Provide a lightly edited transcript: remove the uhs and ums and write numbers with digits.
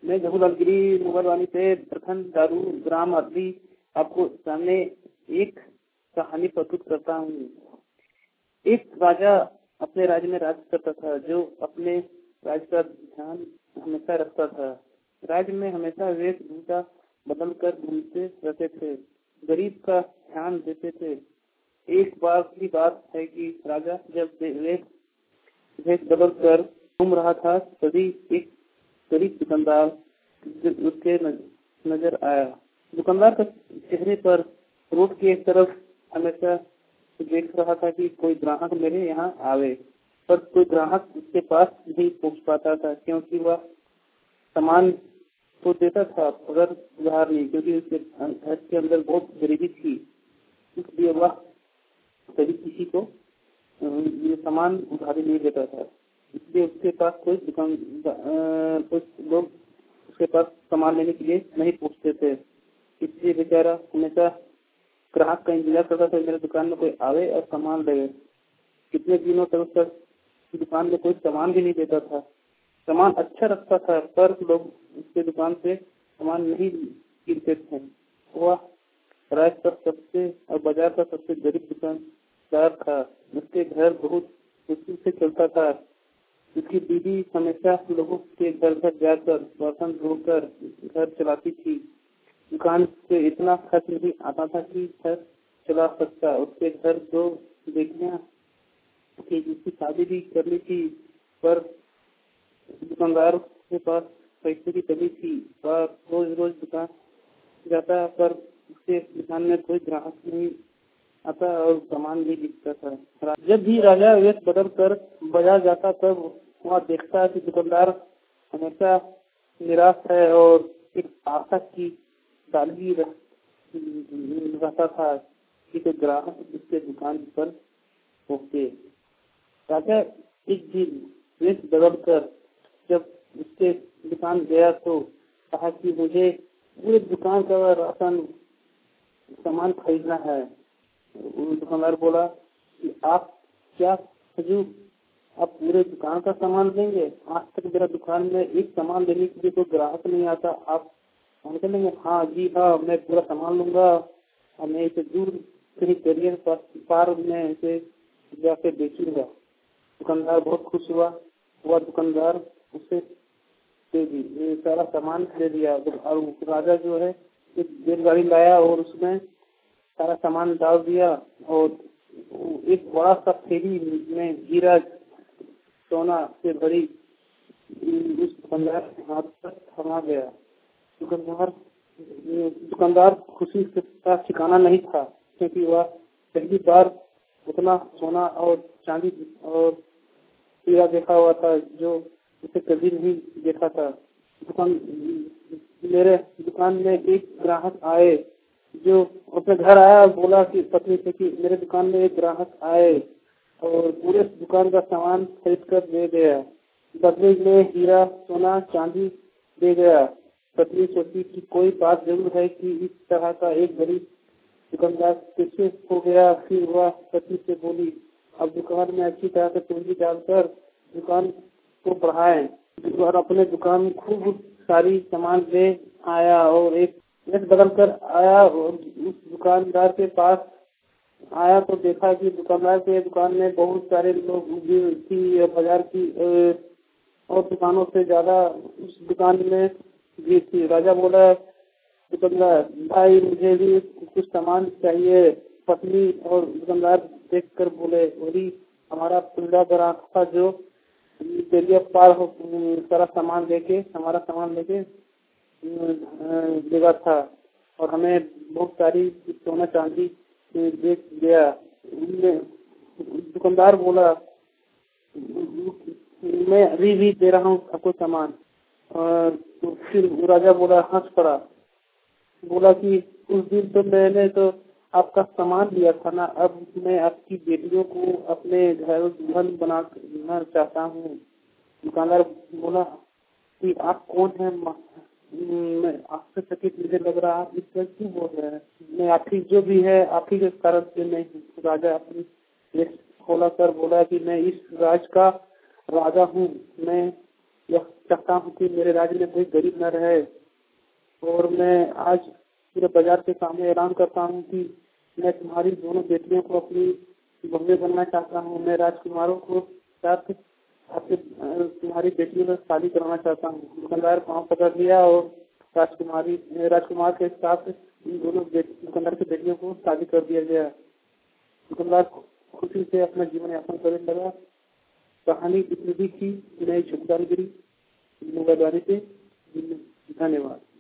मैं जहूलाल गिरी मुगलवानी से प्रखंड दारू ग्राम अरबी आपको सामने एक कहानी प्रस्तुत करता हूँ। एक राजा अपने राज्य में राज करता था, जो अपने राज्य का ध्यान हमेशा रखता था। राज्य में हमेशा वेशभूषा बदल कर घूमते रहते थे, गरीब का ध्यान देते थे। एक बार की बात है कि राजा जब वेश बदल कर घूम रहा था, तभी एक गरीब दुकानदार उसके नजर आया। दुकानदार का चेहरे पर रोड की एक तरफ हमेशा देख रहा था कि कोई ग्राहक मेरे यहाँ आवे, पर कोई ग्राहक उसके पास नहीं पहुँच पाता था, क्योंकि वह सामान तो देता था मगर उधार नहीं, क्योंकि उसके घर के अंदर बहुत गरीबी थी। इसलिए वह कभी किसी को ये सामान उधारी नहीं देता था। इसलिए उसके पास कुछ लोग उसके पास सामान लेने के लिए नहीं पहुँचते थे। इसलिए बेचारा हमेशा ग्राहक का इंतजार करता था, मेरे दुकान में कोई आवे और सामान ले। कितने दिनों तक उसका दुकान में कोई सामान भी नहीं देता था। सामान अच्छा रखता था, पर लोग उसके दुकान से सामान नहीं गिरते थे। वह राज्य का सबसे और बाजार का सबसे गरीब दुकानदार था। उसके घर बहुत मुश्किल से चलता था। उसकी बीवी हमेशा लोगों के घर घर जाकर बर्तन धोकर घर चलाती थी। दुकान से इतना खर्च नहीं आता था कि घर चला सकता। उसके घर 2 बेटियां थी, जिसकी शादी भी करनी थी, पर दुकानदार के पास पैसे की कमी थी। वह रोज रोज दुकान जाता, पर उसके दुकान में कोई ग्राहक नहीं आता और सामान नहीं बिकता था। जब भी राजा वेश बदल कर बाजार जाता, तब वह देखता कि दुकानदार हमेशा निराश है और एक आशा की डाली रहता था कि कोई ग्राहक उसके दुकान पर पहुंचे। राजा एक दिन वेश बदल कर जब उसके दुकान गया तो कहा कि मुझे पूरे दुकान का राशन सामान खरीदना है। दुकानदार बोला कि आप क्या हजूर, आप पूरे दुकान का सामान देंगे? आज तक मेरा दुकान में एक सामान लेने के लिए कोई ग्राहक नहीं आता, आप सामान लेंगे? हाँ जी हाँ, मैं पूरा सामान लूंगा और मैं इसे दूर कहीं दरिया पार में इसे जाके बेचूंगा। दुकानदार बहुत खुश हुआ। वह दुकानदार उसे दे दी, सारा सामान दे दिया। और राजा जो है एक बैलगाड़ी लाया और उसमें सारा सामान डाल दिया और एक बड़ा सा थैली में हीरा सोना से भरी उस दुकानदार के हाथ तक थमा गया। दुकानदार खुशी का ठिकाना नहीं था, क्योंकि वह पहली बार उतना सोना और चांदी और हीरा देखा हुआ था जो उसे कभी नहीं देखा था। मेरे दुकान में एक ग्राहक आए, जो अपने घर आया और बोला कि पत्नी से कि मेरे दुकान में एक ग्राहक आए और पूरे दुकान का सामान खरीद कर दे गया, बदले में हीरा सोना चांदी दे गया। पत्नी सोची कि कोई बात जरूर है कि इस तरह का एक गरीब दुकानदार कैसे हो गया। फिर वह पत्नी से बोली, अब दुकान में अच्छी तरह से पूंजी डालकर दुकान को बढ़ाएं। और अपने दुकान में खूब सारी सामान ले आया और एक बदल कर आया और उस दुकानदार के पास आया तो देखा कि दुकानदार के दुकान में बहुत सारे लोग भीड़ थी। बाजार की और दुकानों से ज्यादा उस दुकान में भीड़ थी। राजा बोला, दुकानदार भाई मुझे भी कुछ सामान चाहिए। पत्नी और दुकानदार देख कर बोले, वही हमारा पीड़ा ग्राहक था जो दरिया पार हो सारा सामान लेके हमारा सामान लेके देगा था और हमें बहुत सारी सोना चांदी दे गया। दुकानदार बोला, मैं अभी भी दे रहा हूँ आपको सामान। तो फिर राजा बोला, हंस पड़ा, बोला कि उस दिन तो मैंने तो आपका सामान लिया था ना, अब मैं आपकी बेटियों को अपने घर दुल्हन बनाना चाहता हूँ। दुकानदार बोला कि आप कौन है? मैं आपसे चकित मुझे लग रहा है, इस तरह क्यों बोल रहे हैं? मैं आप ही जो भी है आप ही के कारण से नहीं हूँ। राजा अपनी खोला कर बोला कि मैं इस राज का राजा हूँ, मैं यह चाहता हूँ कि मेरे राज्य में कोई गरीब न रहे। और मैं आज पूरे बाजार के सामने ऐलान करता हूँ कि मैं तुम्हारी दोनों बेटियों को अपनी बहुएं बनना चाहता हूँ। मैं राजकुमारों को साथ आपके तुम्हारी बेटियों में शादी करवाना चाहता हूँ। दुकानदार पाँव पकड़ लिया और राजकुमार के साथ इन दोनों दुकानदार की बेटियों को शादी कर दिया गया। दुकानदार खुशी से अपना जीवन यापन करने लगा। कहानी इतनी थी कि नई छुटकारीगिरी मोबाइल से। धन्यवाद।